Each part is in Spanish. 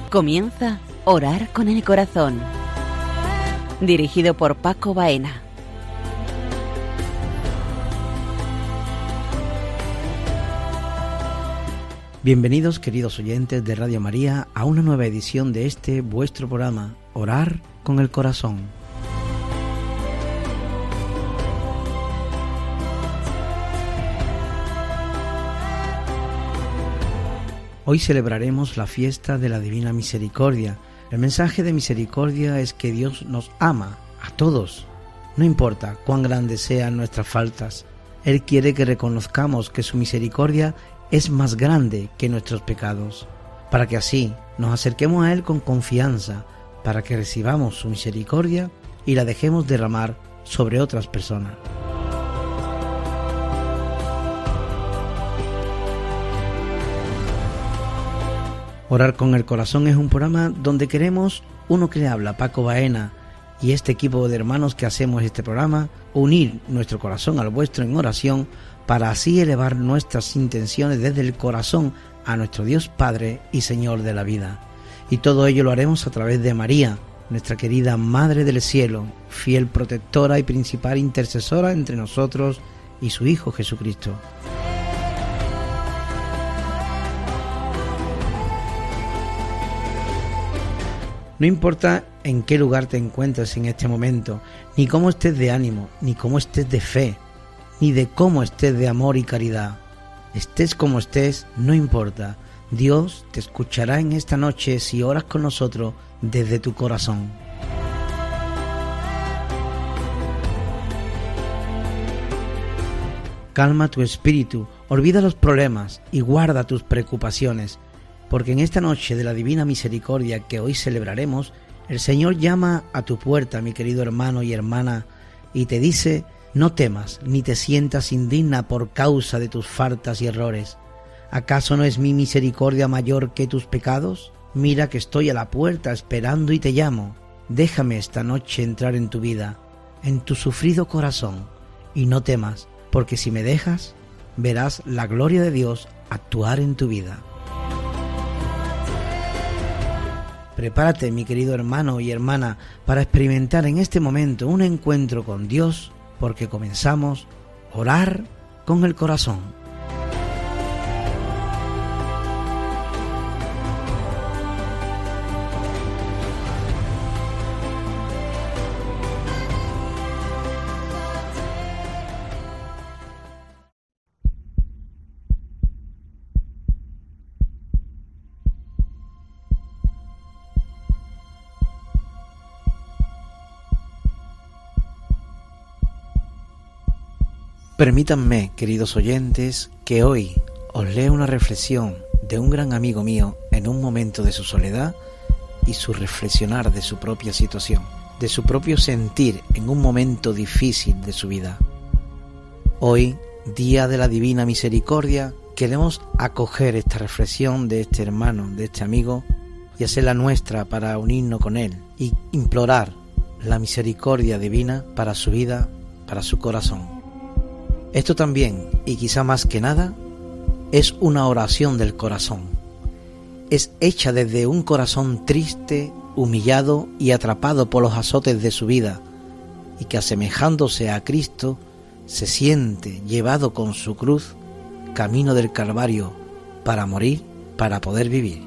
Comienza Orar con el Corazón, dirigido por Paco Baena. Bienvenidos, queridos oyentes de Radio María, a una nueva edición de este vuestro programa, Orar con el Corazón. Hoy celebraremos la fiesta de la Divina Misericordia. El mensaje de misericordia es que Dios nos ama a todos. No importa cuán grandes sean nuestras faltas, Él quiere que reconozcamos que su misericordia es más grande que nuestros pecados, para que así nos acerquemos a Él con confianza, para que recibamos su misericordia y la dejemos derramar sobre otras personas. Orar con el Corazón es un programa donde queremos, uno que le habla, Paco Baena, y este equipo de hermanos que hacemos este programa, unir nuestro corazón al vuestro en oración para así elevar nuestras intenciones desde el corazón a nuestro Dios Padre y Señor de la vida. Y todo ello lo haremos a través de María, nuestra querida Madre del Cielo, fiel protectora y principal intercesora entre nosotros y su Hijo Jesucristo. No importa en qué lugar te encuentres en este momento, ni cómo estés de ánimo, ni cómo estés de fe, ni de cómo estés de amor y caridad. Estés como estés, no importa. Dios te escuchará en esta noche si oras con nosotros desde tu corazón. Calma tu espíritu, olvida los problemas y guarda tus preocupaciones, porque en esta noche de la Divina Misericordia que hoy celebraremos, el Señor llama a tu puerta, mi querido hermano y hermana, y te dice: no temas ni te sientas indigna por causa de tus faltas y errores. ¿Acaso no es mi misericordia mayor que tus pecados? Mira que estoy a la puerta esperando y te llamo. Déjame esta noche entrar en tu vida, en tu sufrido corazón, y no temas, porque si me dejas, verás la gloria de Dios actuar en tu vida. Prepárate, mi querido hermano y hermana, para experimentar en este momento un encuentro con Dios, porque comenzamos a orar con el corazón. Permítanme, queridos oyentes, que hoy os lea una reflexión de un gran amigo mío en un momento de su soledad y su reflexionar de su propia situación, de su propio sentir en un momento difícil de su vida. Hoy, día de la Divina Misericordia, queremos acoger esta reflexión de este hermano, de este amigo, y hacerla nuestra para unirnos con él y implorar la misericordia divina para su vida, para su corazón. Esto también, y quizá más que nada, es una oración del corazón. Es hecha desde un corazón triste, humillado y atrapado por los azotes de su vida, y que asemejándose a Cristo, se siente llevado con su cruz camino del Calvario para morir, para poder vivir.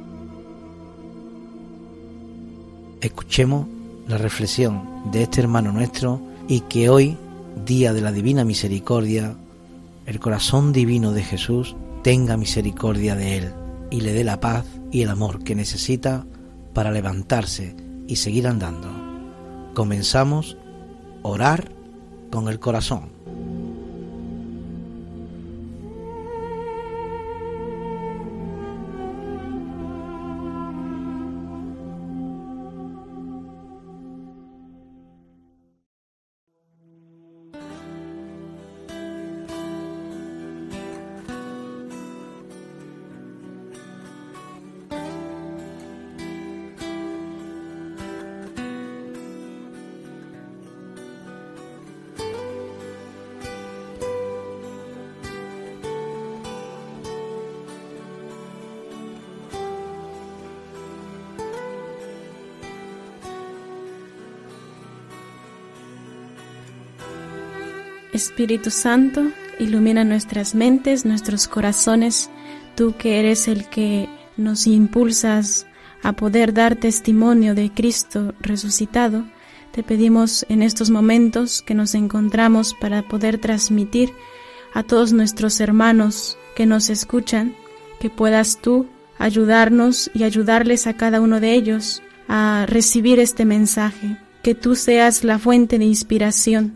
Escuchemos la reflexión de este hermano nuestro y que hoy, día de la Divina Misericordia, el corazón divino de Jesús tenga misericordia de él y le dé la paz y el amor que necesita para levantarse y seguir andando. Comenzamos a orar con el corazón. Espíritu Santo, ilumina nuestras mentes, nuestros corazones, tú que eres el que nos impulsas a poder dar testimonio de Cristo resucitado. Te pedimos en estos momentos que nos encontramos para poder transmitir a todos nuestros hermanos que nos escuchan, que puedas tú ayudarnos y ayudarles a cada uno de ellos a recibir este mensaje, que tú seas la fuente de inspiración.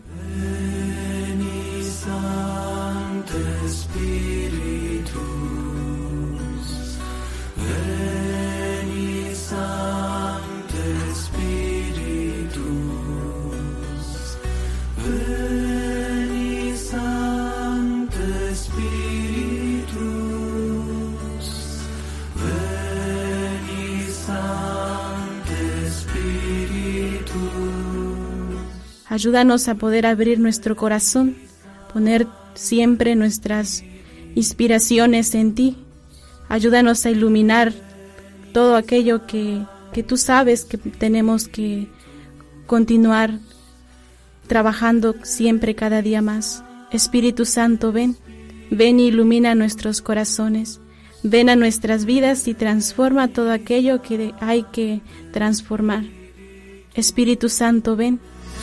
Ayúdanos a poder abrir nuestro corazón, poner siempre nuestras inspiraciones en ti. Ayúdanos a iluminar todo aquello que tú sabes que tenemos que continuar trabajando siempre cada día más. Espíritu Santo, ven y ilumina nuestros corazones. Ven a nuestras vidas y transforma todo aquello que hay que transformar. Espíritu Santo, ven.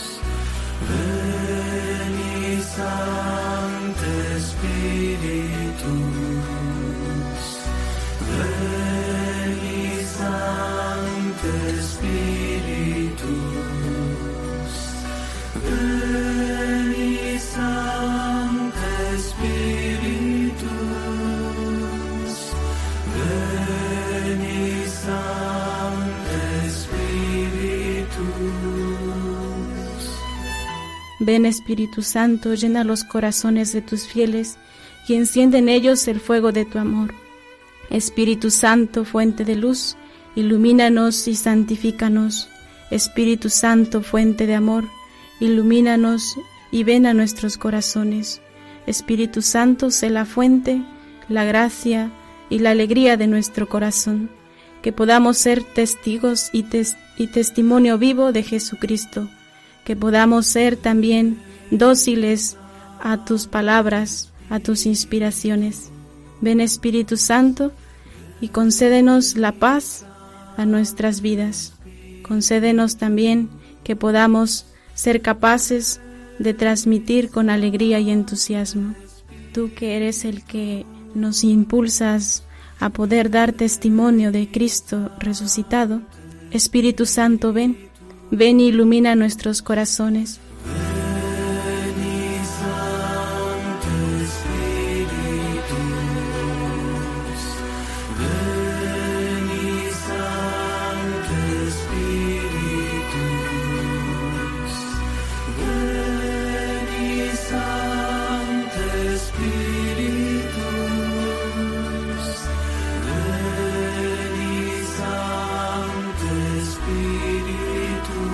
Veni Sancte Spiritus, Veni Sancte Spiritus, Veni Sancte Spiritus, Veni Sancte Spiritus. Ven, Espíritu Santo, llena los corazones de tus fieles y enciende en ellos el fuego de tu amor. Espíritu Santo, fuente de luz, ilumínanos y santifícanos. Espíritu Santo, fuente de amor, ilumínanos y ven a nuestros corazones. Espíritu Santo, sé la fuente, la gracia y la alegría de nuestro corazón, que podamos ser testigos y testimonio vivo de Jesucristo, que podamos ser también dóciles a tus palabras, a tus inspiraciones. Ven, Espíritu Santo, y concédenos la paz a nuestras vidas. Concédenos también que podamos ser capaces de transmitir con alegría y entusiasmo. Tú que eres el que nos impulsas a poder dar testimonio de Cristo resucitado, Espíritu Santo, ven y ilumina nuestros corazones. Veni Sancte Spiritus, Veni Sancte Spiritus, Veni Sancte Spiritus, Veni Sancte Spiritus.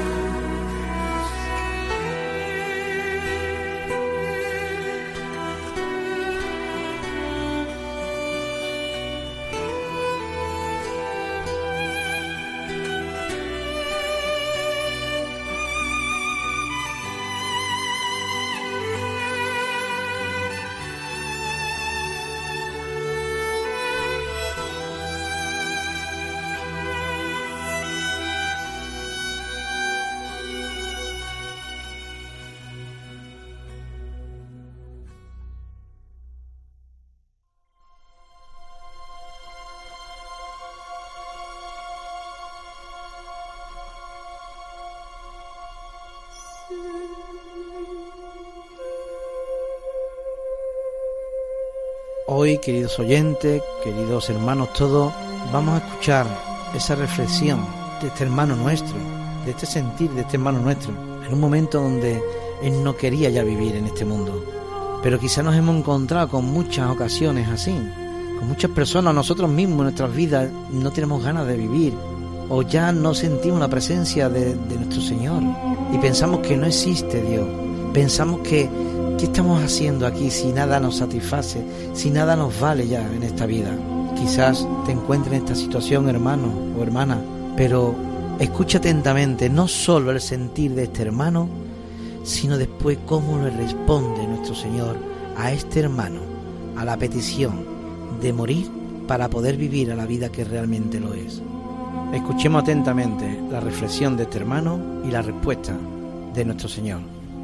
Hoy, queridos oyentes, queridos hermanos todos, vamos a escuchar esa reflexión de este hermano nuestro, de este sentir de este hermano nuestro, en un momento donde él no quería ya vivir en este mundo. Pero quizás nos hemos encontrado con muchas ocasiones así, con muchas personas, nosotros mismos en nuestras vidas no tenemos ganas de vivir, o ya no sentimos la presencia de nuestro Señor, y pensamos que no existe Dios, pensamos que ¿qué estamos haciendo aquí si nada nos satisface, si nada nos vale ya en esta vida? Quizás te encuentres en esta situación, hermano o hermana, pero escucha atentamente no solo el sentir de este hermano, sino después cómo le responde nuestro Señor a este hermano, a la petición de morir para poder vivir a la vida que realmente lo es. Escuchemos atentamente la reflexión de este hermano y la respuesta de nuestro Señor.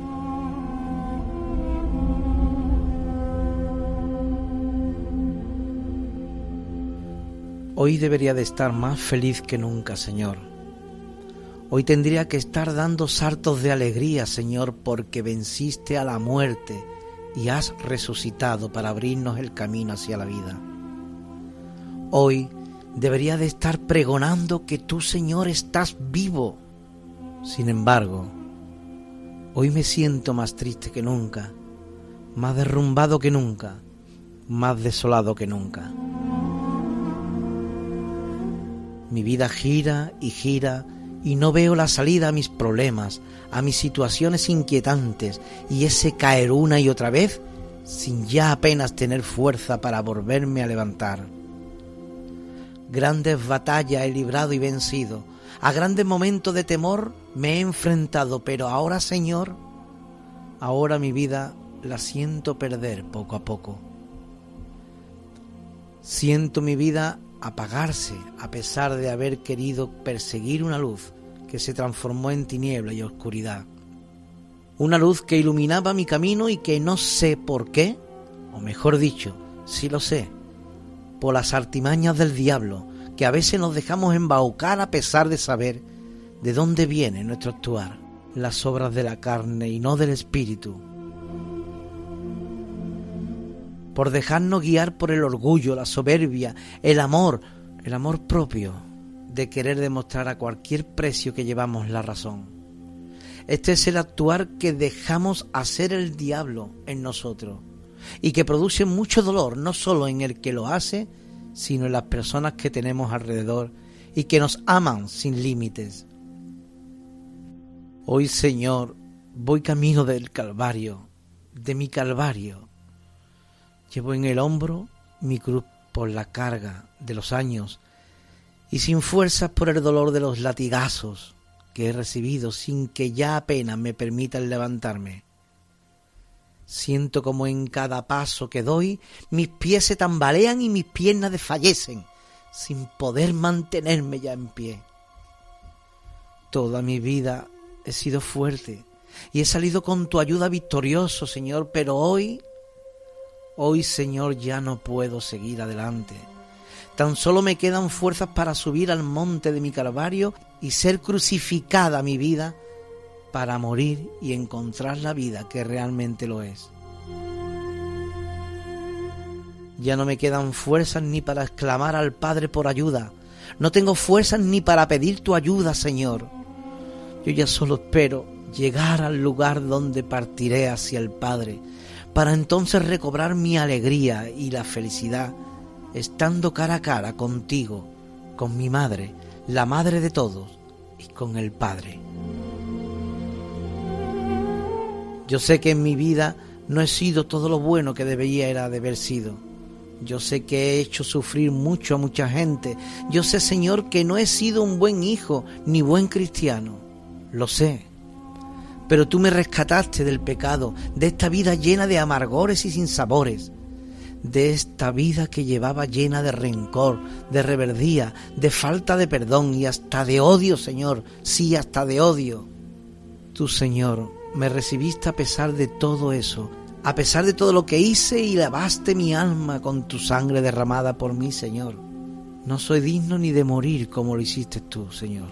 Hoy debería de estar más feliz que nunca, Señor. Hoy tendría que estar dando saltos de alegría, Señor, porque venciste a la muerte y has resucitado para abrirnos el camino hacia la vida. Hoy debería de estar pregonando que tú, Señor, estás vivo. Sin embargo, hoy me siento más triste que nunca, más derrumbado que nunca, más desolado que nunca. Mi vida gira y gira y no veo la salida a mis problemas, a mis situaciones inquietantes y ese caer una y otra vez sin ya apenas tener fuerza para volverme a levantar. Grandes batallas he librado y vencido, a grandes momentos de temor me he enfrentado, pero ahora, Señor, ahora mi vida la siento perder poco a poco. Siento mi vida apagarse a pesar de haber querido perseguir una luz que se transformó en tiniebla y oscuridad. Una luz que iluminaba mi camino y que no sé por qué, o mejor dicho, sí lo sé, por las artimañas del diablo, que a veces nos dejamos embaucar a pesar de saber de dónde viene nuestro actuar, las obras de la carne y no del espíritu. Por dejarnos guiar por el orgullo, la soberbia, el amor propio de querer demostrar a cualquier precio que llevamos la razón. Este es el actuar que dejamos hacer el diablo en nosotros y que produce mucho dolor, no solo en el que lo hace, sino en las personas que tenemos alrededor y que nos aman sin límites. Hoy, Señor, voy camino del Calvario, de mi Calvario. Llevo en el hombro mi cruz por la carga de los años y sin fuerzas por el dolor de los latigazos que he recibido sin que ya apenas me permitan levantarme. Siento como en cada paso que doy mis pies se tambalean y mis piernas desfallecen sin poder mantenerme ya en pie. Toda mi vida he sido fuerte y he salido con tu ayuda victorioso, Señor, pero hoy, Señor, ya no puedo seguir adelante. Tan solo me quedan fuerzas para subir al monte de mi Calvario y ser crucificada mi vida para morir y encontrar la vida que realmente lo es. Ya no me quedan fuerzas ni para exclamar al Padre por ayuda. No tengo fuerzas ni para pedir tu ayuda, Señor. Yo ya solo espero llegar al lugar donde partiré hacia el Padre, para entonces recobrar mi alegría y la felicidad, estando cara a cara contigo, con mi madre, la madre de todos, y con el Padre. Yo sé que en mi vida no he sido todo lo bueno que debería era de haber sido. Yo sé que he hecho sufrir mucho a mucha gente. Yo sé, Señor, que no he sido un buen hijo ni buen cristiano. Lo sé. Pero tú me rescataste del pecado, de esta vida llena de amargores y sinsabores, de esta vida que llevaba llena de rencor, de rebeldía, de falta de perdón y hasta de odio, Señor, sí, hasta de odio. Tú, Señor, me recibiste a pesar de todo eso, a pesar de todo lo que hice y lavaste mi alma con tu sangre derramada por mí, Señor. No soy digno ni de morir como lo hiciste tú, Señor.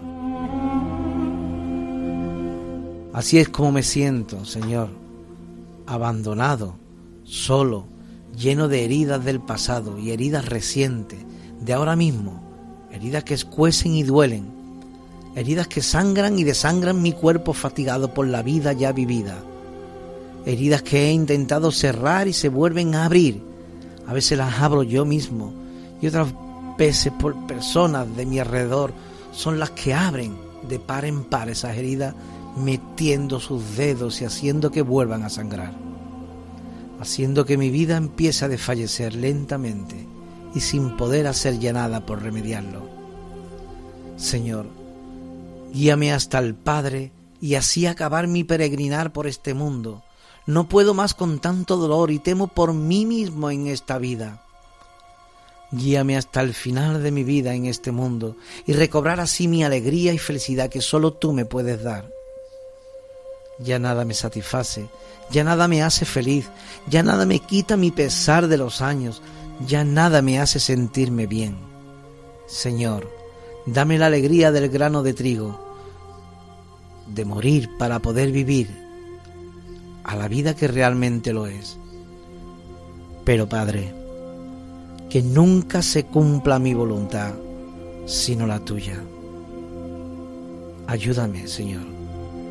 Así es como me siento, Señor, abandonado, solo, lleno de heridas del pasado y heridas recientes, de ahora mismo, heridas que escuecen y duelen, heridas que sangran y desangran mi cuerpo fatigado por la vida ya vivida, heridas que he intentado cerrar y se vuelven a abrir. A veces las abro yo mismo y otras veces por personas de mi alrededor son las que abren de par en par esas heridas, metiendo sus dedos y haciendo que vuelvan a sangrar, haciendo que mi vida empiece a desfallecer lentamente y sin poder hacer ya nada por remediarlo. Señor, guíame hasta el Padre y así acabar mi peregrinar por este mundo. No puedo más con tanto dolor y temo por mí mismo en esta vida. Guíame hasta el final de mi vida en este mundo y recobrar así mi alegría y felicidad que solo tú me puedes dar. Ya nada me satisface, ya nada me hace feliz, ya nada me quita mi pesar de los años, ya nada me hace sentirme bien. Señor, dame la alegría del grano de trigo, de morir para poder vivir a la vida que realmente lo es. Pero Padre, que nunca se cumpla mi voluntad, sino la tuya. Ayúdame, Señor.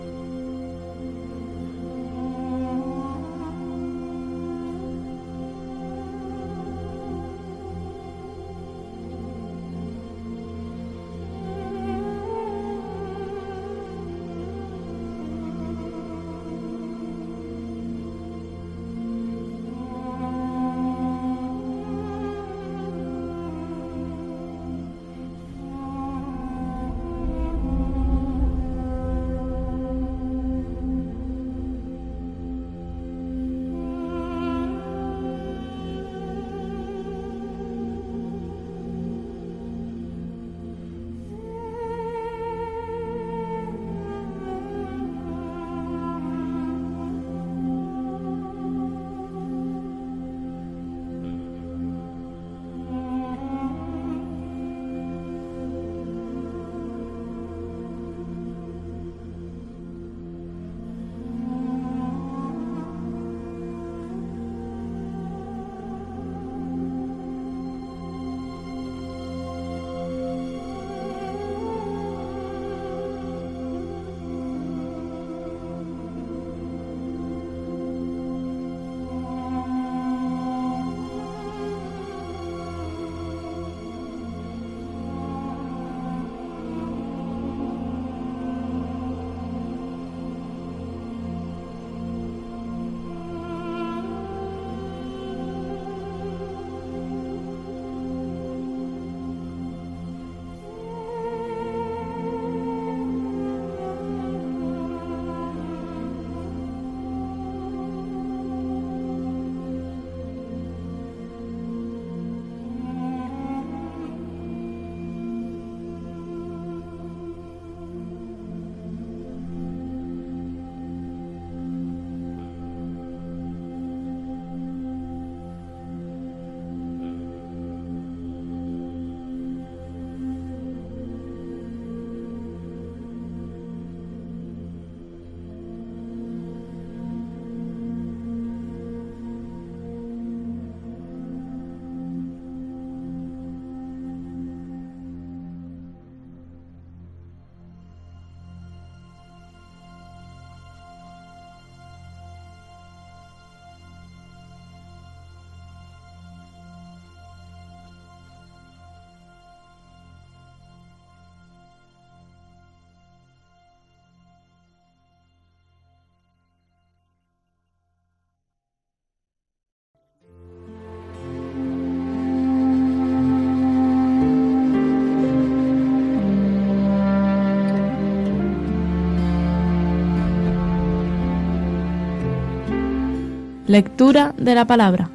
Lectura de la palabra.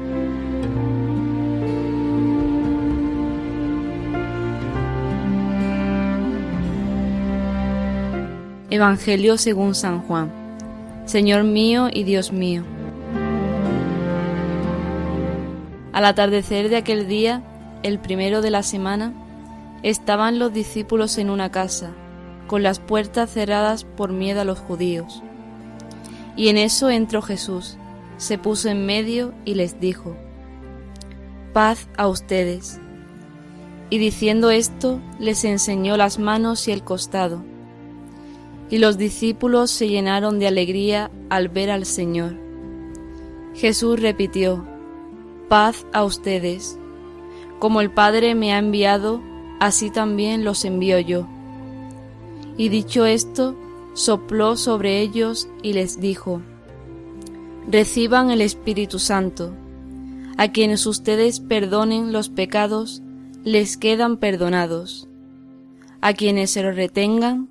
Evangelio según San Juan. Señor mío y Dios mío. Al atardecer de aquel día, el primero de la semana, estaban los discípulos en una casa, con las puertas cerradas por miedo a los judíos. Y en eso entró Jesús, se puso en medio y les dijo: paz a ustedes. Y diciendo esto, les enseñó las manos y el costado. Y los discípulos se llenaron de alegría al ver al Señor. Jesús repitió: paz a ustedes. Como el Padre me ha enviado, así también los envío yo. Y dicho esto, sopló sobre ellos y les dijo: reciban el Espíritu Santo. A quienes ustedes perdonen los pecados, les quedan perdonados. A quienes se los retengan,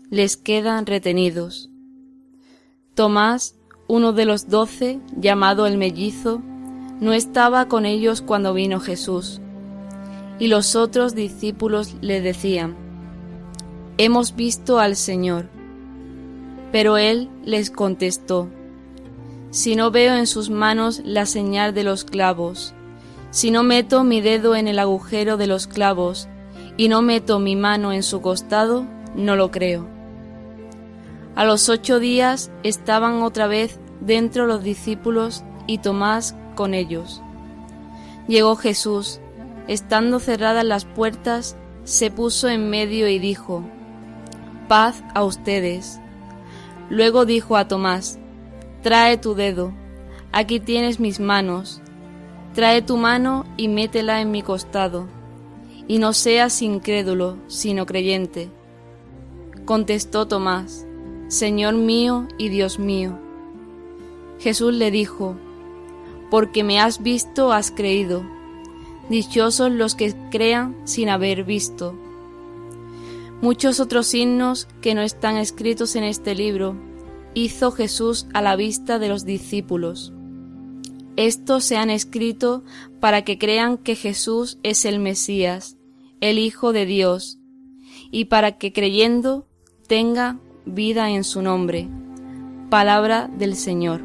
les quedan retenidos. Tomás, uno de los 12, llamado el mellizo, no estaba con ellos cuando vino Jesús. Y los otros discípulos le decían: «Hemos visto al Señor». Pero él les contestó: «Si no veo en sus manos la señal de los clavos, si no meto mi dedo en el agujero de los clavos y no meto mi mano en su costado, no lo creo». A los 8 días estaban otra vez dentro los discípulos y Tomás con ellos. Llegó Jesús, estando cerradas las puertas, se puso en medio y dijo: «Paz a ustedes». Luego dijo a Tomás: «Trae tu dedo, aquí tienes mis manos. Trae tu mano y métela en mi costado, y no seas incrédulo, sino creyente». Contestó Tomás: «Señor mío y Dios mío». Jesús le dijo: «Porque me has visto, has creído. Dichosos los que crean sin haber visto». Muchos otros signos que no están escritos en este libro hizo Jesús a la vista de los discípulos. Estos se han escrito para que crean que Jesús es el Mesías, el Hijo de Dios, y para que creyendo tenga vida en su nombre. Palabra del Señor.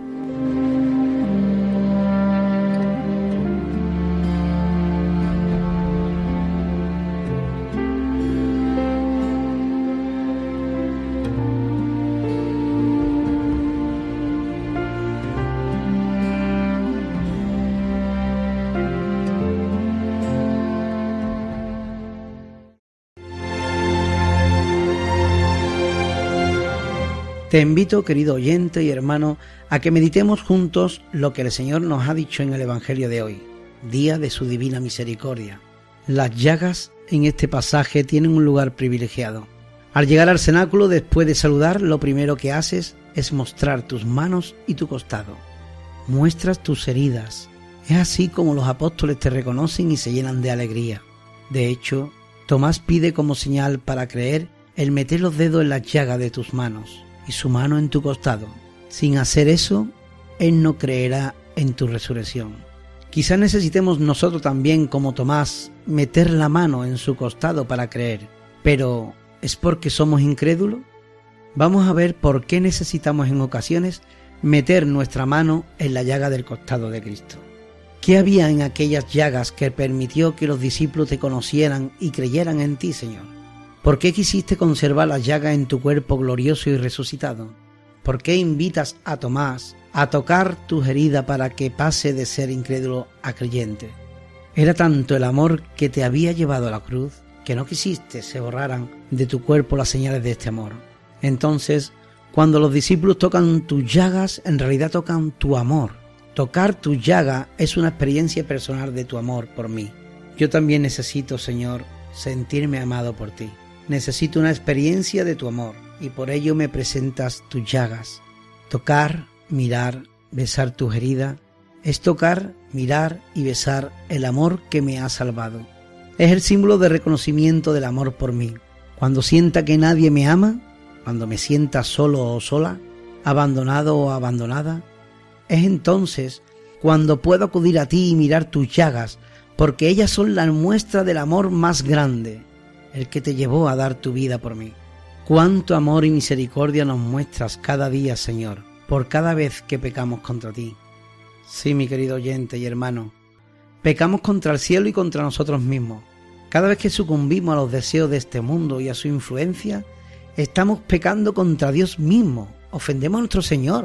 Te invito, querido oyente y hermano, a que meditemos juntos lo que el Señor nos ha dicho en el Evangelio de hoy, día de su divina misericordia. Las llagas en este pasaje tienen un lugar privilegiado. Al llegar al cenáculo, después de saludar, lo primero que haces es mostrar tus manos y tu costado. Muestras tus heridas. Es así como los apóstoles te reconocen y se llenan de alegría. De hecho, Tomás pide como señal para creer el meter los dedos en las llagas de tus manos y su mano en tu costado. Sin hacer eso, él no creerá en tu resurrección. Quizás necesitemos nosotros también, como Tomás, meter la mano en su costado para creer. Pero, ¿es porque somos incrédulos? Vamos a ver por qué necesitamos en ocasiones meter nuestra mano en la llaga del costado de Cristo. ¿Qué había en aquellas llagas que permitió que los discípulos te conocieran y creyeran en ti, Señor? ¿Por qué quisiste conservar las llagas en tu cuerpo glorioso y resucitado? ¿Por qué invitas a Tomás a tocar tus heridas para que pase de ser incrédulo a creyente? Era tanto el amor que te había llevado a la cruz que no quisiste se borraran de tu cuerpo las señales de este amor. Entonces, cuando los discípulos tocan tus llagas, en realidad tocan tu amor. Tocar tu llaga es una experiencia personal de tu amor por mí. Yo también necesito, Señor, sentirme amado por ti. Necesito una experiencia de tu amor y por ello me presentas tus llagas. Tocar, mirar, besar tus heridas es tocar, mirar y besar el amor que me ha salvado. Es el símbolo de reconocimiento del amor por mí. Cuando sienta que nadie me ama, cuando me sienta solo o sola, abandonado o abandonada, es entonces cuando puedo acudir a ti y mirar tus llagas, porque ellas son la muestra del amor más grande, el que te llevó a dar tu vida por mí. Cuánto amor y misericordia nos muestras cada día, Señor, por cada vez que pecamos contra ti. Sí, mi querido oyente y hermano, pecamos contra el cielo y contra nosotros mismos. Cada vez que sucumbimos a los deseos de este mundo y a su influencia, estamos pecando contra Dios mismo, ofendemos a nuestro Señor,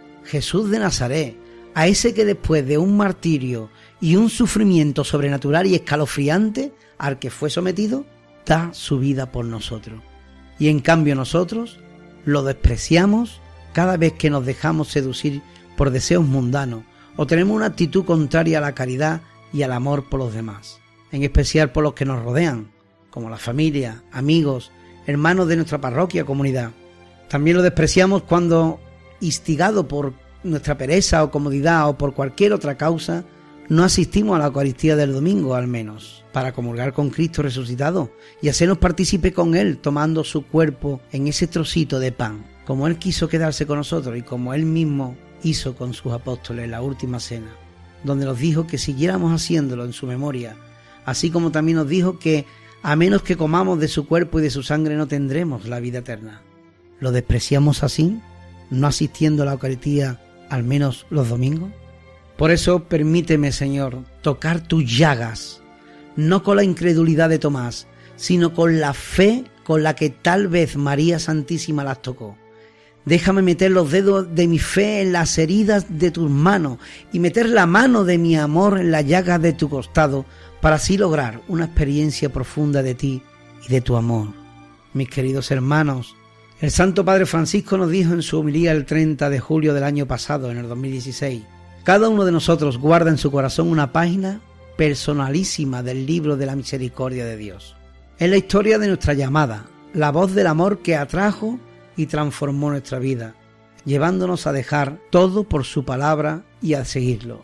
Jesús de Nazaret, a ese que después de un martirio y un sufrimiento sobrenatural y escalofriante al que fue sometido, da su vida por nosotros. Y en cambio nosotros lo despreciamos cada vez que nos dejamos seducir por deseos mundanos o tenemos una actitud contraria a la caridad y al amor por los demás, en especial por los que nos rodean, como la familia, amigos, hermanos de nuestra parroquia, comunidad. También lo despreciamos cuando, instigado por nuestra pereza o comodidad o por cualquier otra causa, no asistimos a la Eucaristía del domingo al menos, para comulgar con Cristo resucitado y hacernos partícipe con Él, tomando su cuerpo en ese trocito de pan, como Él quiso quedarse con nosotros y como Él mismo hizo con sus apóstoles en la última cena, donde nos dijo que siguiéramos haciéndolo en su memoria, así como también nos dijo que a menos que comamos de su cuerpo y de su sangre no tendremos la vida eterna. ¿Lo despreciamos así, no asistiendo a la Eucaristía al menos los domingos? Por eso permíteme, Señor, tocar tus llagas, no con la incredulidad de Tomás, sino con la fe con la que tal vez María Santísima las tocó. Déjame meter los dedos de mi fe en las heridas de tus manos y meter la mano de mi amor en las llagas de tu costado, para así lograr una experiencia profunda de ti y de tu amor. Mis queridos hermanos, el Santo Padre Francisco nos dijo en su homilía el 30 de julio del año pasado, en el 2016, cada uno de nosotros guarda en su corazón una página personalísima del libro de la misericordia de Dios. Es la historia de nuestra llamada, la voz del amor que atrajo y transformó nuestra vida, llevándonos a dejar todo por su palabra y a seguirlo.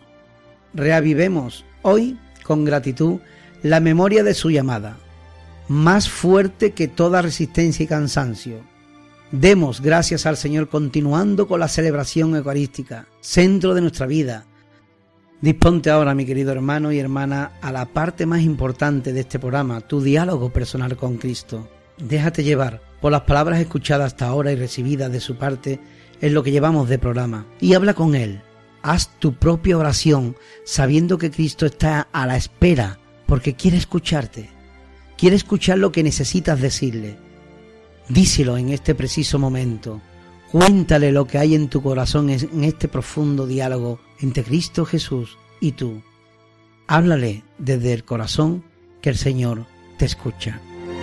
Reavivemos hoy con gratitud la memoria de su llamada, más fuerte que toda resistencia y cansancio. Demos gracias al Señor continuando con la celebración eucarística, centro de nuestra vida. Disponte ahora, mi querido hermano y hermana, a la parte más importante de este programa, tu diálogo personal con Cristo. Déjate llevar por las palabras escuchadas hasta ahora y recibidas de su parte en lo que llevamos de programa, y habla con Él. Haz tu propia oración sabiendo que Cristo está a la espera porque quiere escucharte, quiere escuchar lo que necesitas decirle. Díselo en este preciso momento, cuéntale lo que hay en tu corazón en este profundo diálogo entre Cristo Jesús y tú. Háblale desde el corazón, que el Señor te escucha.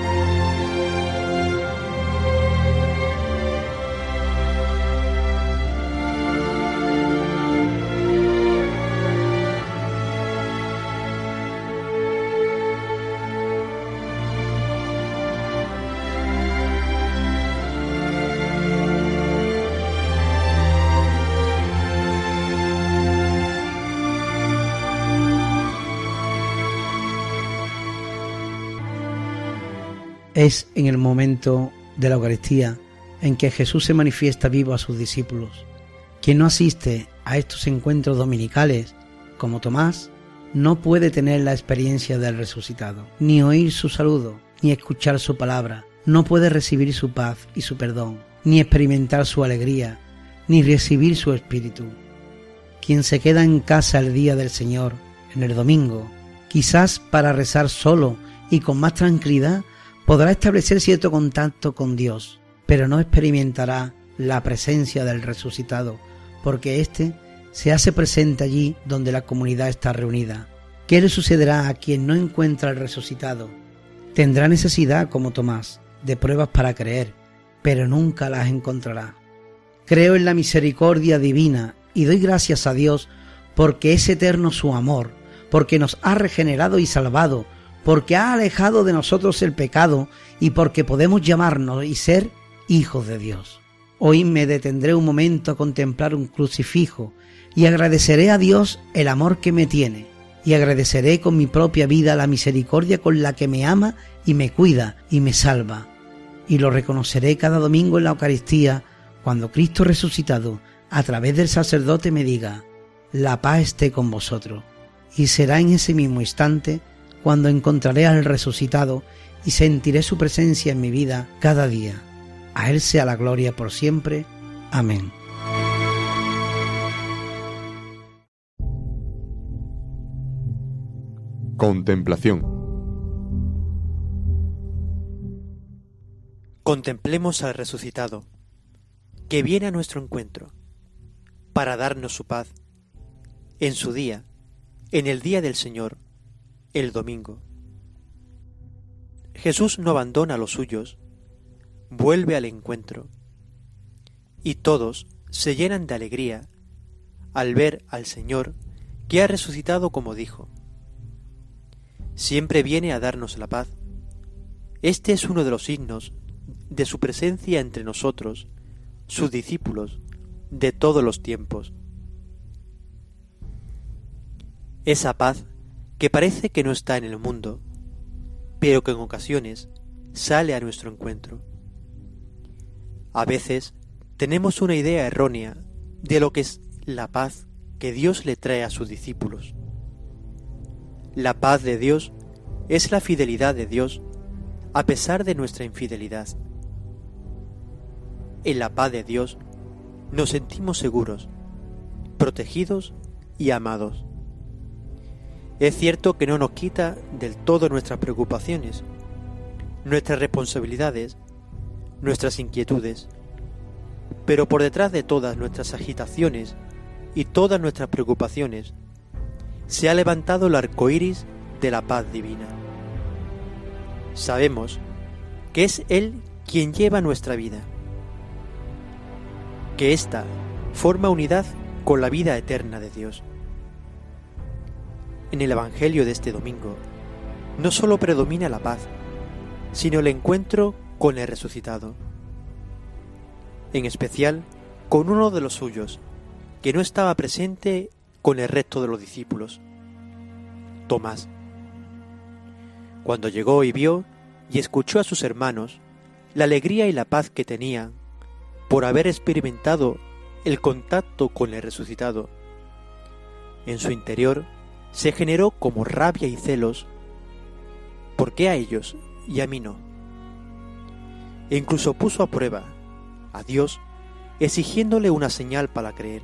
Es en el momento de la Eucaristía en que Jesús se manifiesta vivo a sus discípulos. Quien no asiste a estos encuentros dominicales, como Tomás, no puede tener la experiencia del resucitado, ni oír su saludo, ni escuchar su palabra, no puede recibir su paz y su perdón, ni experimentar su alegría, ni recibir su espíritu. Quien se queda en casa el día del Señor, en el domingo, quizás para rezar solo y con más tranquilidad, podrá establecer cierto contacto con Dios, pero no experimentará la presencia del resucitado, porque éste se hace presente allí donde la comunidad está reunida. ¿Qué le sucederá a quien no encuentra al resucitado? Tendrá necesidad, como Tomás, de pruebas para creer, pero nunca las encontrará. Creo en la misericordia divina y doy gracias a Dios porque es eterno su amor, porque nos ha regenerado y salvado, porque ha alejado de nosotros el pecado y porque podemos llamarnos y ser hijos de Dios. Hoy me detendré un momento a contemplar un crucifijo y agradeceré a Dios el amor que me tiene, y agradeceré con mi propia vida la misericordia con la que me ama y me cuida y me salva, y lo reconoceré cada domingo en la Eucaristía cuando Cristo resucitado a través del sacerdote me diga: la paz esté con vosotros, y será en ese mismo instante cuando encontraré al resucitado y sentiré su presencia en mi vida cada día. A Él sea la gloria por siempre. Amén. Contemplación. Contemplemos al resucitado, que viene a nuestro encuentro, para darnos su paz, en su día, en el día del Señor, el domingo. Jesús no abandona a los suyos, vuelve al encuentro, y todos se llenan de alegría al ver al Señor que ha resucitado como dijo. Siempre viene a darnos la paz. Este es uno de los signos de su presencia entre nosotros, sus discípulos, de todos los tiempos. Esa paz que parece que no está en el mundo, pero que en ocasiones sale a nuestro encuentro. A veces tenemos una idea errónea de lo que es la paz que Dios le trae a sus discípulos. La paz de Dios es la fidelidad de Dios a pesar de nuestra infidelidad. En la paz de Dios nos sentimos seguros, protegidos y amados. Es cierto que no nos quita del todo nuestras preocupaciones, nuestras responsabilidades, nuestras inquietudes, pero por detrás de todas nuestras agitaciones y todas nuestras preocupaciones se ha levantado el arco iris de la paz divina. Sabemos que es Él quien lleva nuestra vida, que ésta forma unidad con la vida eterna de Dios. En el Evangelio de este domingo no solo predomina la paz, sino el encuentro con el resucitado, en especial con uno de los suyos, que no estaba presente con el resto de los discípulos, Tomás. Cuando llegó y vio y escuchó a sus hermanos, la alegría y la paz que tenían por haber experimentado el contacto con el resucitado, en su interior se generó como rabia y celos. ¿Por qué a ellos y a mí no? E incluso puso a prueba a Dios, exigiéndole una señal para creer.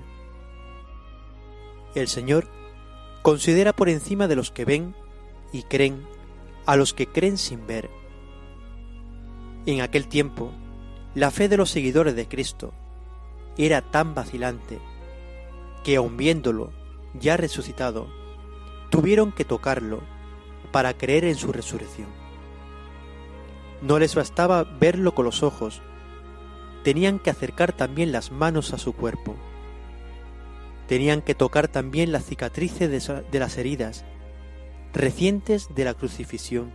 El Señor considera por encima de los que ven y creen a los que creen sin ver. En aquel tiempo, la fe de los seguidores de Cristo era tan vacilante que, aun viéndolo ya resucitado, tuvieron que tocarlo para creer en su resurrección. No les bastaba verlo con los ojos, tenían que acercar también las manos a su cuerpo. Tenían que tocar también las cicatrices de las heridas recientes de la crucifixión.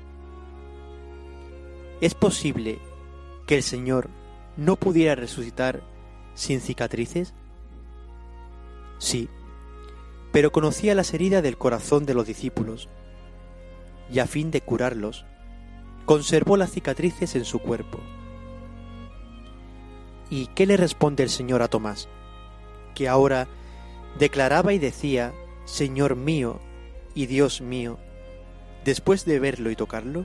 ¿Es posible que el Señor no pudiera resucitar sin cicatrices? Sí, pero conocía las heridas del corazón de los discípulos, y a fin de curarlos, conservó las cicatrices en su cuerpo. ¿Y qué le responde el Señor a Tomás, que ahora declaraba y decía, Señor mío y Dios mío, después de verlo y tocarlo?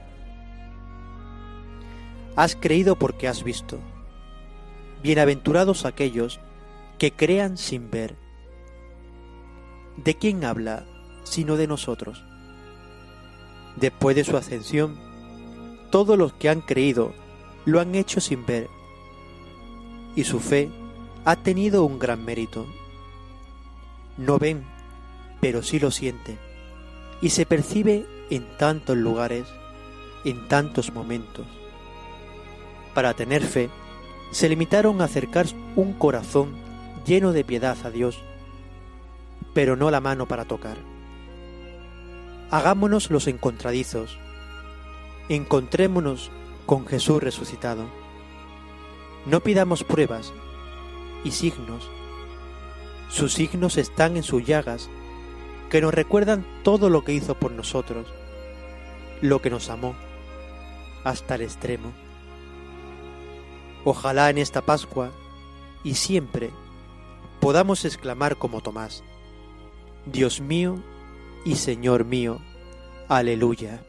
Has creído porque has visto. Bienaventurados aquellos que crean sin ver. ¿De quién habla sino de nosotros? Después de su ascensión, todos los que han creído lo han hecho sin ver, y su fe ha tenido un gran mérito. No ven, pero sí lo sienten, y se percibe en tantos lugares, en tantos momentos. Para tener fe, se limitaron a acercar un corazón lleno de piedad a Dios, pero no la mano para tocar. Hagámonos los encontradizos, encontrémonos con Jesús resucitado. No pidamos pruebas y signos. Sus signos están en sus llagas, que nos recuerdan todo lo que hizo por nosotros, lo que nos amó, hasta el extremo. Ojalá en esta Pascua, y siempre, podamos exclamar como Tomás, Dios mío y Señor mío, aleluya.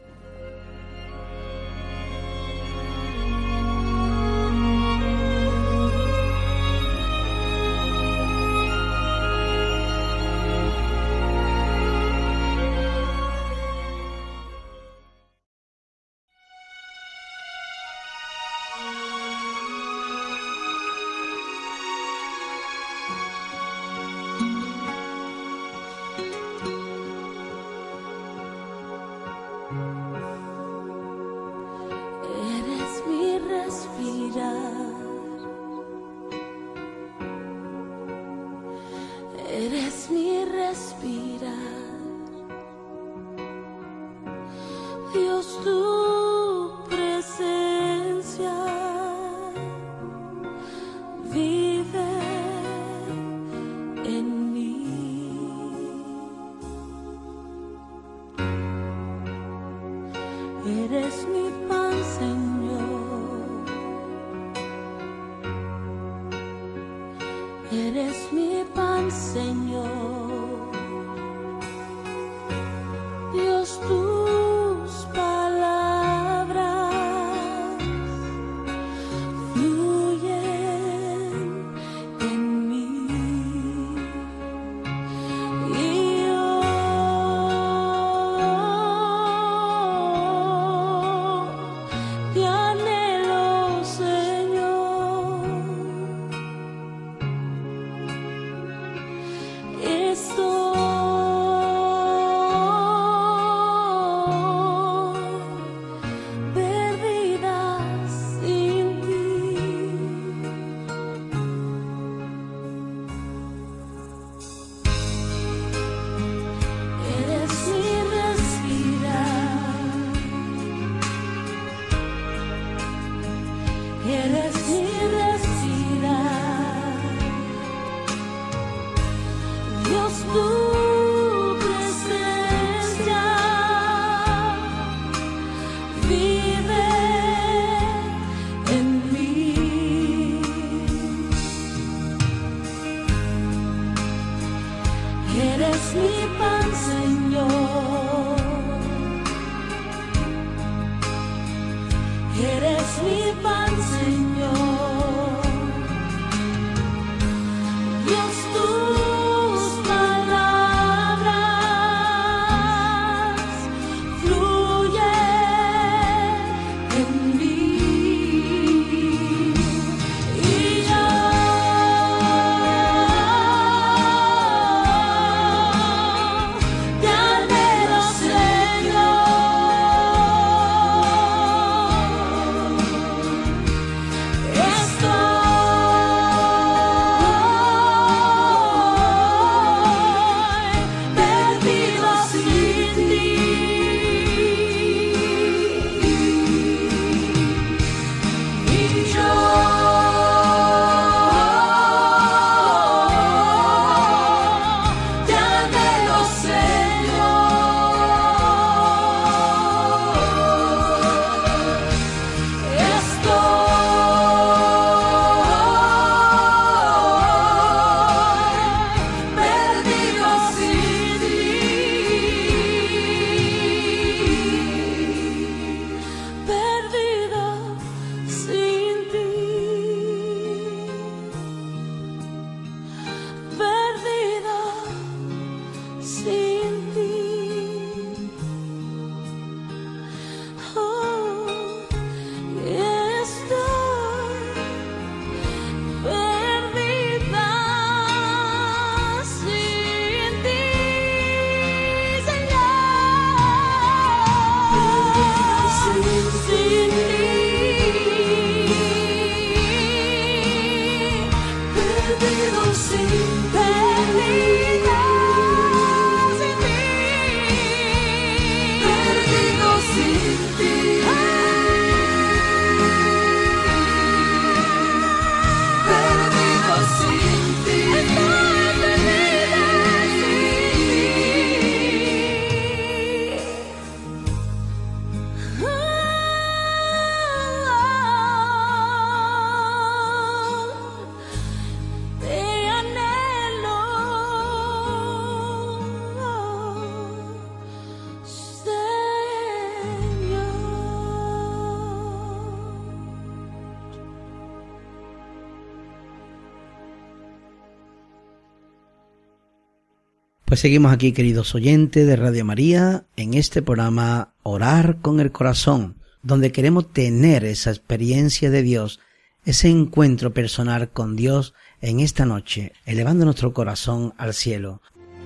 Eres mi pan, Señor. Eres mi pan, Señor. Dios, tus palabras fluyen en mí. Y yo te anhelo, Señor. Perdida sin ti. Eres mi respirar. Eres mi respirar. Dios, tu presencia vive en mí. Eres mi pan, Señor. Eres mi pan, Señor. Dios, tus palabras fluyen en mí. Y yo te anhelo, Señor. Pues seguimos aquí, queridos oyentes de Radio María, en este programa Orar con el Corazón, donde queremos tener esa experiencia de Dios, ese encuentro personal con Dios en esta noche, elevando nuestro corazón al cielo.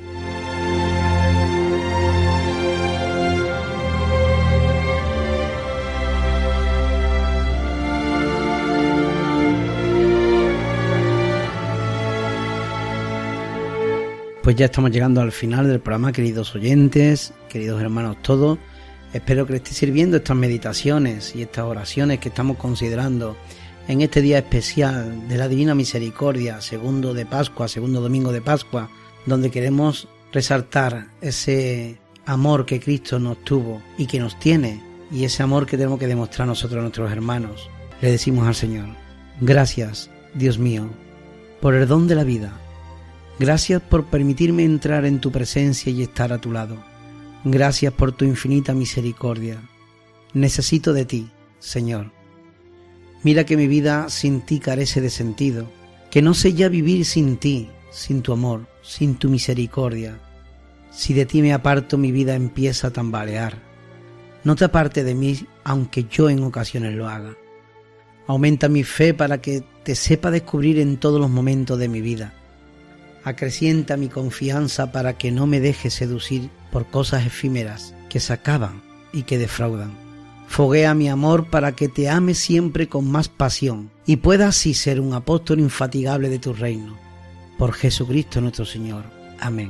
Pues ya estamos llegando al final del programa, queridos oyentes, queridos hermanos todos. Espero que les esté sirviendo estas meditaciones y estas oraciones que estamos considerando en este día especial de la Divina Misericordia, segundo domingo de Pascua, donde queremos resaltar ese amor que Cristo nos tuvo y que nos tiene y ese amor que tenemos que demostrar nosotros a nuestros hermanos, le decimos al Señor: gracias, Dios mío, por el don de la vida. Gracias por permitirme entrar en tu presencia y estar a tu lado. Gracias por tu infinita misericordia. Necesito de ti, Señor. Mira que mi vida sin ti carece de sentido, que no sé ya vivir sin ti, sin tu amor, sin tu misericordia. Si de ti me aparto, mi vida empieza a tambalear. No te apartes de mí, aunque yo en ocasiones lo haga. Aumenta mi fe para que te sepa descubrir en todos los momentos de mi vida. Acrecienta mi confianza para que no me deje seducir por cosas efímeras que se acaban y que defraudan. Foguea mi amor para que te ame siempre con más pasión y pueda así ser un apóstol infatigable de tu reino. Por Jesucristo nuestro Señor. Amén.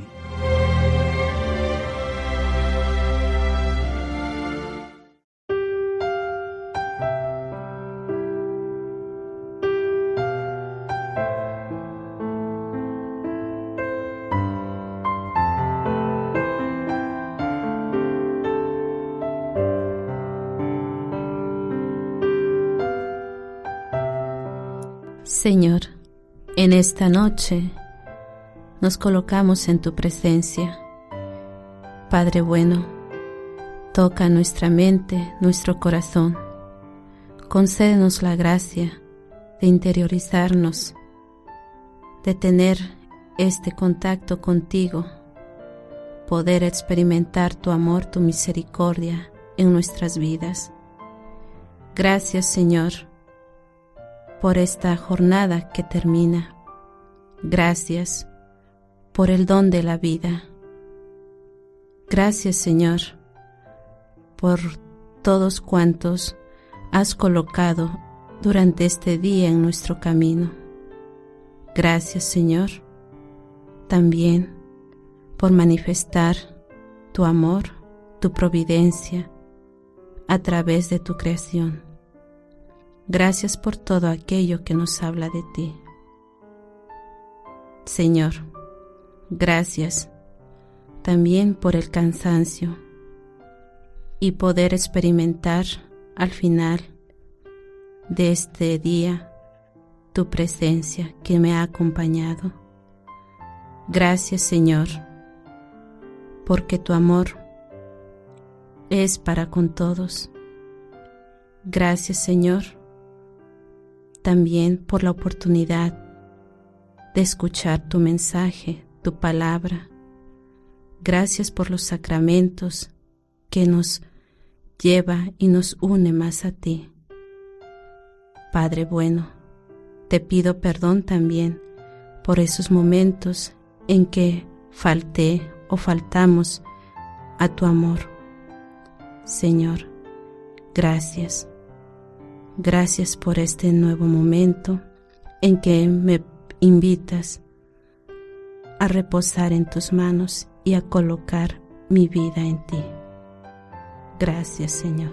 Señor, en esta noche nos colocamos en tu presencia. Padre bueno, toca nuestra mente, nuestro corazón. Concédenos la gracia de interiorizarnos, de tener este contacto contigo, poder experimentar tu amor, tu misericordia en nuestras vidas. Gracias, Señor, por esta jornada que termina. Gracias por el don de la vida. Gracias, Señor, por todos cuantos has colocado durante este día en nuestro camino. Gracias, Señor, también por manifestar tu amor, tu providencia a través de tu creación. Gracias por todo aquello que nos habla de ti. Señor, gracias también por el cansancio y poder experimentar al final de este día tu presencia que me ha acompañado. Gracias, Señor, porque tu amor es para con todos. Gracias, Señor, también por la oportunidad de escuchar tu mensaje, tu palabra. Gracias por los sacramentos que nos lleva y nos une más a ti. Padre bueno, te pido perdón también por esos momentos en que falté o faltamos a tu amor. Señor, gracias. Gracias por este nuevo momento en que me invitas a reposar en tus manos y a colocar mi vida en ti. Gracias, Señor.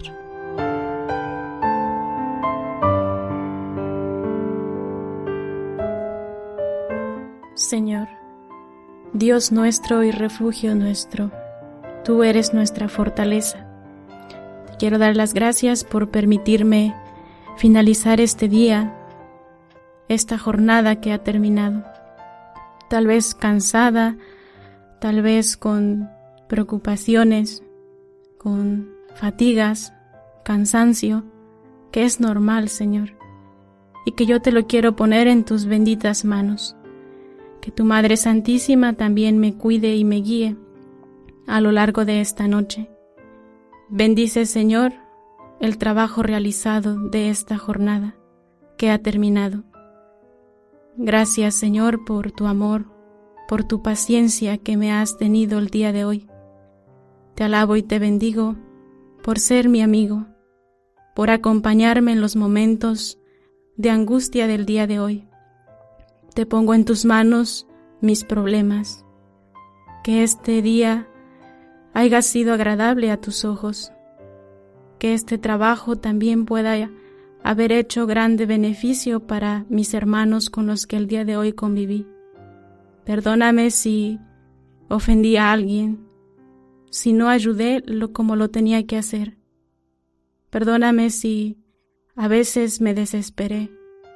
Señor, Dios nuestro y refugio nuestro, tú eres nuestra fortaleza. Te quiero dar las gracias por permitirme finalizar este día, esta jornada que ha terminado, tal vez cansada, tal vez con preocupaciones, con fatigas, cansancio, que es normal, Señor, y que yo te lo quiero poner en tus benditas manos. Que tu Madre Santísima también me cuide y me guíe a lo largo de esta noche. Bendice, Señor, el trabajo realizado de esta jornada que ha terminado. Gracias, Señor, por tu amor, por tu paciencia que me has tenido el día de hoy. Te alabo y te bendigo por ser mi amigo, por acompañarme en los momentos de angustia del día de hoy. Te pongo en tus manos mis problemas. Que este día haya sido agradable a tus ojos. Que este trabajo también pueda haber hecho grande beneficio para mis hermanos con los que el día de hoy conviví. Perdóname si ofendí a alguien, si no ayudé como lo tenía que hacer. Perdóname si a veces me desesperé,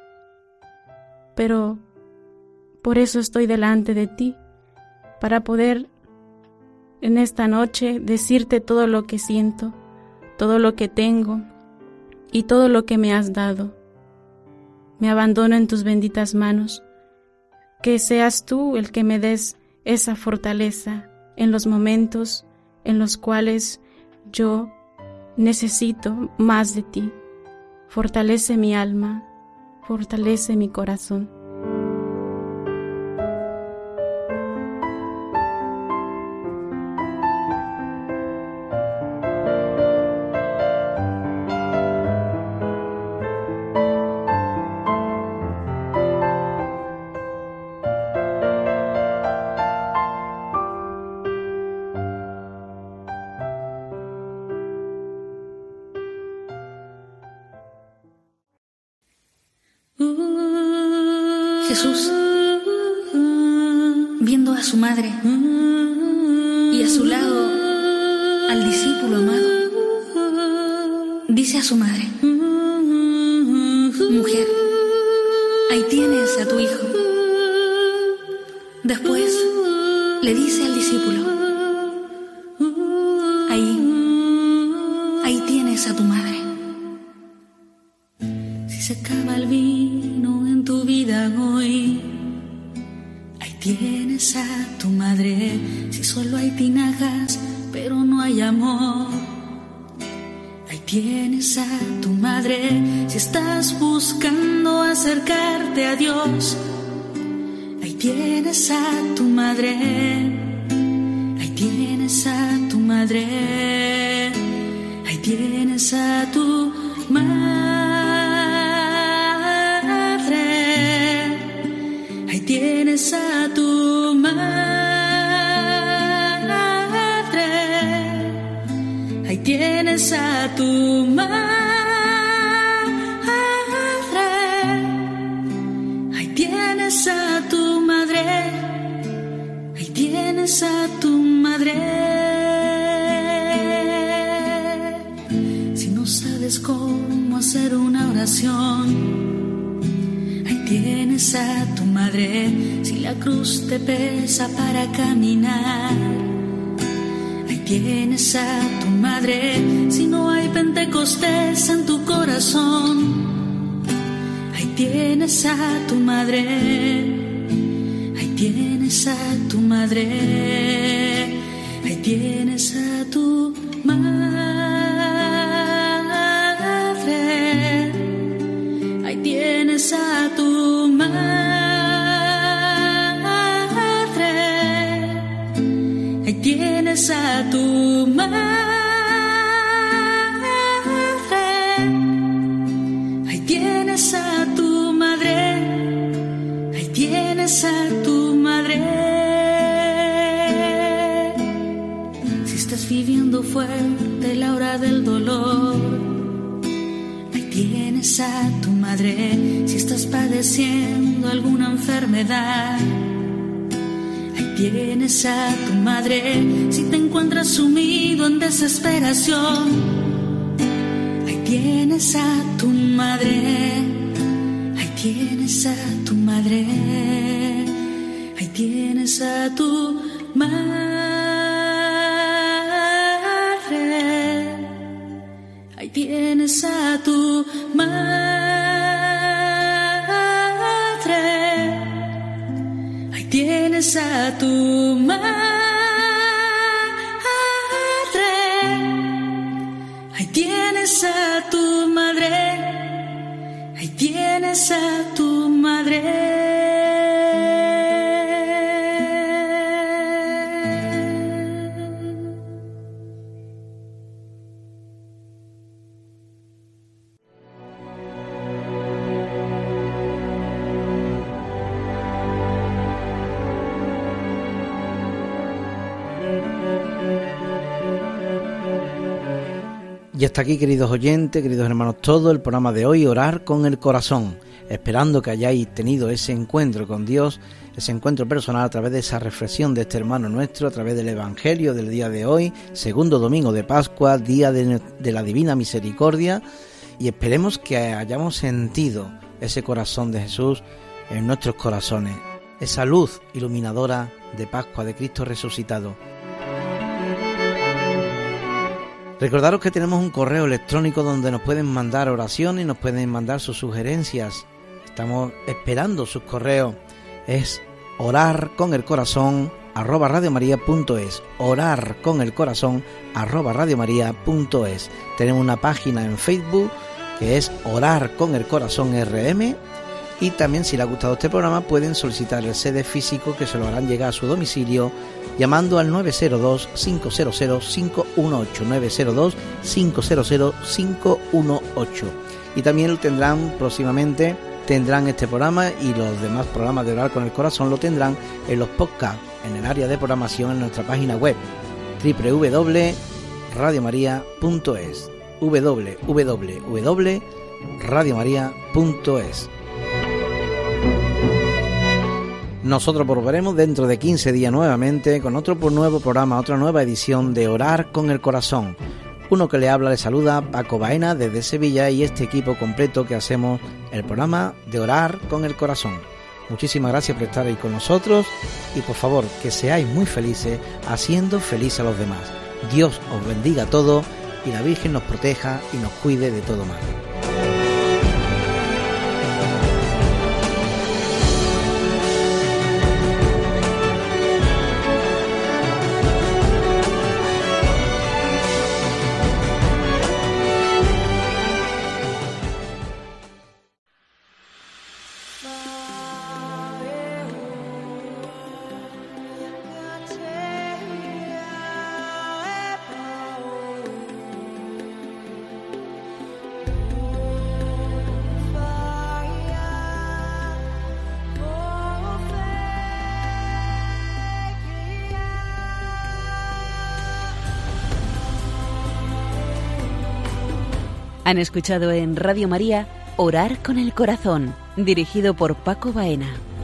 pero por eso estoy delante de ti, para poder en esta noche decirte todo lo que siento, todo lo que tengo y todo lo que me has dado. Me abandono en tus benditas manos, que seas tú el que me des esa fortaleza en los momentos en los cuales yo necesito más de ti. Fortalece mi alma, fortalece mi corazón. Jesús, viendo a su madre y a su lado al discípulo amado, dice a su madre: mujer, ahí tienes a tu hijo. Después le dice al discípulo: ahí tienes a tu madre. Si se acaba el vino en tu vida hoy, ahí tienes a tu madre. Si solo hay tinajas pero no hay amor, ahí tienes a tu madre. Si estás buscando acercarte a Dios, ahí tienes a tu madre. Ahí tienes a tu madre. Ahí tienes a tu madre. Ahí tienes a tu madre. Ahí tienes a tu madre. Ahí tienes a tu madre. Ahí tienes a tu madre. Si no sabes cómo hacer una oración, ahí tienes a tu madre. Si la cruz te pesa para caminar, ahí tienes a tu madre. Si no hay Pentecostés en tu corazón, ahí tienes a tu madre. Ahí tienes a tu madre. Ahí tienes a tu madre. Ahí tienes a tu madre. Ahí tienes a tu madre. Ahí tienes a tu madre. Ahí tienes a tu madre. Si estás viviendo fuerte la hora del dolor, ahí tienes a tu madre. Si estás padeciendo alguna enfermedad, ahí tienes a tu madre. Si te encuentras sumido en desesperación, ahí tienes a tu madre. Ahí tienes a tu madre. Ahí tienes a tu madre. Ahí tienes a tu madre. Ahí tienes a tu madre. Ahí tienes a tu madre. Ahí tienes a tu madre. Y hasta aquí, queridos oyentes, queridos hermanos, todo el programa de hoy, Orar con el Corazón. esperando que hayáis tenido ese encuentro con Dios, ese encuentro personal a través de esa reflexión de este hermano nuestro, a través del Evangelio del día de hoy, segundo domingo de Pascua, día de la Divina Misericordia, y esperemos que hayamos sentido ese corazón de Jesús en nuestros corazones, esa luz iluminadora de Pascua de Cristo resucitado. Recordaros que tenemos un correo electrónico donde nos pueden mandar oraciones, nos pueden mandar sus sugerencias. Estamos esperando sus correos. Es orarconelcorazon@radiomaria.es, orarconelcorazon@radiomaria.es. Tenemos una página en Facebook que es Orar con el Corazón RM, y también, si les ha gustado este programa, pueden solicitar el CD físico, que se lo harán llegar a su domicilio llamando al 902-500-518, 902-500-518. Y también lo tendrán próximamente, tendrán este programa y los demás programas de Orar con el Corazón, lo tendrán en los podcasts, en el área de programación en nuestra página web www.radiomaria.es, www.radiomaria.es. Nosotros volveremos dentro de 15 días nuevamente con otro nuevo programa, otra nueva edición de Orar con el Corazón. Uno que le habla, le saluda Paco Baena desde Sevilla, y este equipo completo que hacemos el programa de Orar con el Corazón. Muchísimas gracias por estar ahí con nosotros, y por favor que seáis muy felices haciendo feliz a los demás. Dios os bendiga a todos y la Virgen nos proteja y nos cuide de todo mal. Han escuchado en Radio María Orar con el Corazón, dirigido por Paco Baena.